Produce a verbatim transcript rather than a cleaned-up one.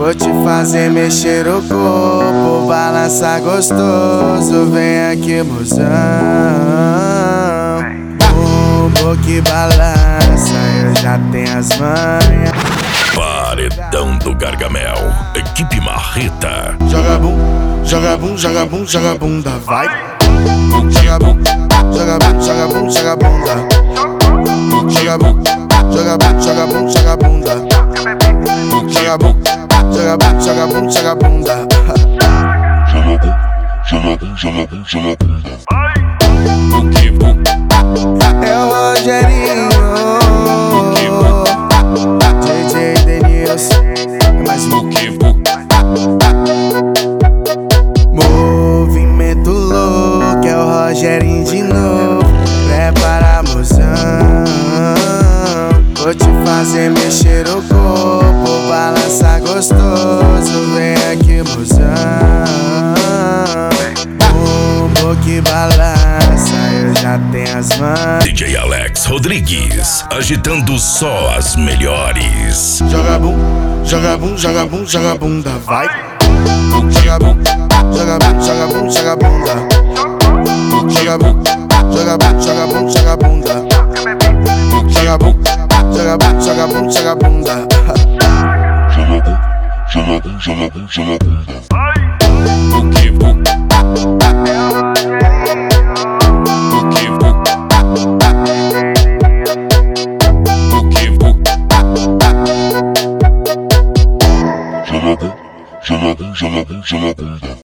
Vou te fazer mexer o corpo, balançar gostoso. Vem aqui, mozão. Bumbo que balança, eu já tenho as manhas. Paredão do Gargamel, equipe Marreta. Joga bum, joga bum, joga bum, joga bunda, vai. Joga bum, joga bum, joga bum, joga bunda. Joga bum, joga bum, joga bum, joga bunda. Joga bum, joga bum, joga bum, joga bunda. Joga bum, joga bum, joga bunda. É o Rogerinho, D J Denilson, é mais um movimento louco, é o Rogerinho de novo. Prepara, mozão. Vou te fazer mexer o corpo, balançar gostoso. Vem aqui, mozão. Bumbo que balança, eu já tenho as mãos. D J Alex Rodrigues, agitando só as melhores. Joga bum, joga bum, joga bum, joga bunda, vai. Joga bum, joga bum, joga bum, joga bunda. Joga bum, joga bum, joga bum, joga bunda. Joga bum, joga bum, joga bum, joga bunda. Joga bum, joga bum, joga bunda. Joga bum, joga bum, joga bum, joga bunda.